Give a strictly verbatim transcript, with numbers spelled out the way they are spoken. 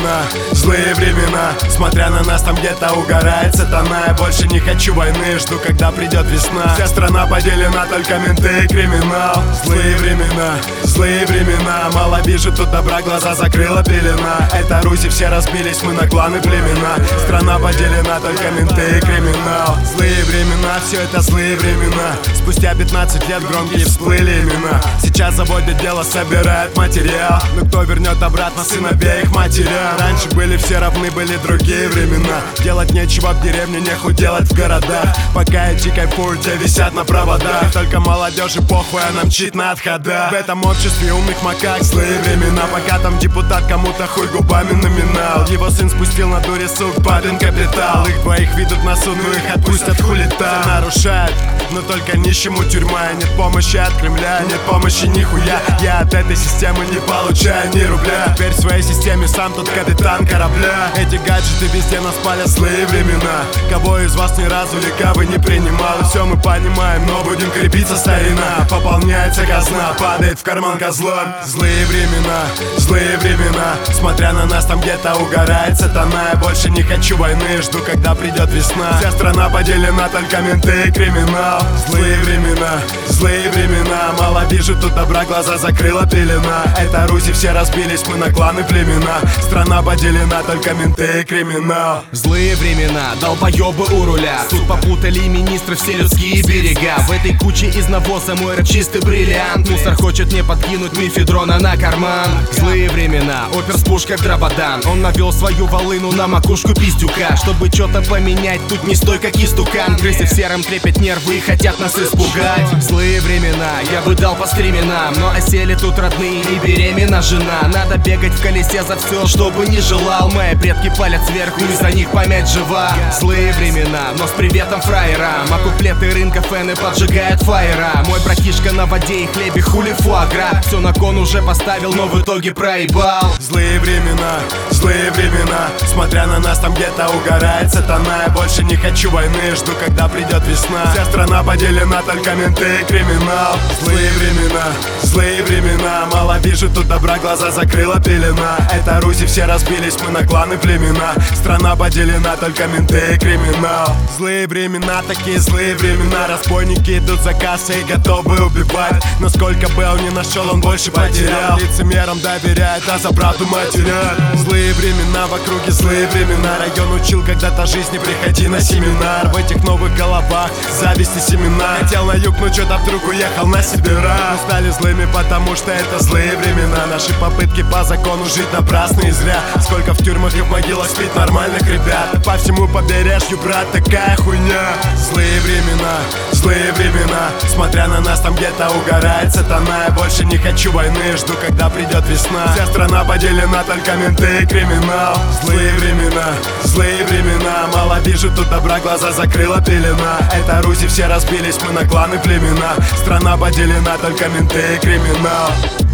времена, злые времена. Смотря на нас, там где-то угорает сатана. Я больше не хочу войны, жду, когда придет весна. Вся страна поделена, только менты и криминал. Злые времена, злые времена. Мало вижу тут добра, глаза закрыла пелена. Это Руси, все разбились, мы на кланы, племена. Страна поделена, только менты и криминал. Злые времена, все это злые времена. Спустя пятнадцать лет громкие всплыли имена. Сейчас заводят дело, собирают материал. Но кто вернет обратно сыновей их матерям? Раньше были все равны, были другие времена. Делать нечего в деревне, нехуй делать в городах. Пока эти кайфуют, те висят на проводах. И только молодежи похуй, она мчит на отходах. В этом обществе умных макак злые времена. Пока там депутат кому-то хуй губами номинал. Его сын спустил на дуре сук, папин капитал. Их двоих ведут на суд, но их отпустят хули там. Все нарушают, но только нищему тюрьма. Нет помощи от Кремля, нет помощи нихуя. Я от этой системы не получаю ни рубля. Теперь в своей системе сам тут капитан корабля. Эти гаджеты везде нас палят, злые времена. Кого из вас ни разу лекавы не принимал? И все мы понимаем, но будем крепиться, старина. Пополняется казна, падает в карман козлом. Злые времена, злые времена. Смотря на нас, там где-то угорает сатана. Я больше не хочу войны, жду, когда придет весна. Вся страна поделена, только менты и криминал. Злые времена, злые времена. Мало вижу тут добра, глаза закрыла пелена. Это Руси, все разбились, мы на кланы, племена. Страна поделена, только менты и криминал. Злые времена, долбоебы у руля. Тут попутали министры, все людские берега. В этой куче из навоза мой рэп чистый бриллиант. Мусор хочет мне подкинуть мифедрона на карман. Злые времена, опер с пушкой в дрободан. Он навел свою волыну на макушку пиздюка. Чтобы что-то поменять, тут не стой как истукан. Крысы в сером трепет нервы и хотят нас испугать. Злые времена, я бы дал по стременам. Но осели тут родные и беременна жена. Надо бегать в колесе за все, чтобы не желал. Мои предки палят сверху и за них память жива. Злые времена, но с приветом фраерам. А куплеты рынка фэны поджигают фаера. Мой братишка на воде и хлебе, хули фуагра. Все на кон уже поставил, но в итоге проебал. Злые времена, злые времена. Смотря на нас, там где-то угорает сатана. Я больше не хочу войны, жду, когда придет весна. Вся страна поделена, только менты и криминал. Злые времена, злые времена. Мало вижу тут добра, глаза закрыла пелена. Это Руси, все разбились, мы на кланы, племена. Страна поделена, только менты и криминал. Злые времена, такие злые времена. Разбойники идут за кассой и готовы убивать. Но сколько бы он ни нашел, он больше потерял. Лицемерам доверяет, а за правду матерят. Злые времена, в округе злые времена. Район учил когда-то жизни, приходи на семинар. В этих новых головах зависть и семена. Хотел на юг, но что-то вдруг уехал на севера. Мы стали злыми, потому что это злые времена. Наши попытки по закону жить напрасны и зря. Сколько в тюрьмах и в могилах спит нормальных ребят. По всему побережью, брат, такая хуйня. Злые времена, злые времена. Смотря на нас, там где-то угорает сатана. Я больше не хочу войны, жду, когда придет весна. Вся страна поделена, только менты и криминал. Злые времена, злые времена. Мало вижу тут добра, глаза закрыла пелена. Это Руси, все разбились, мы на кланы, племена. Страна поделена, только менты и криминал.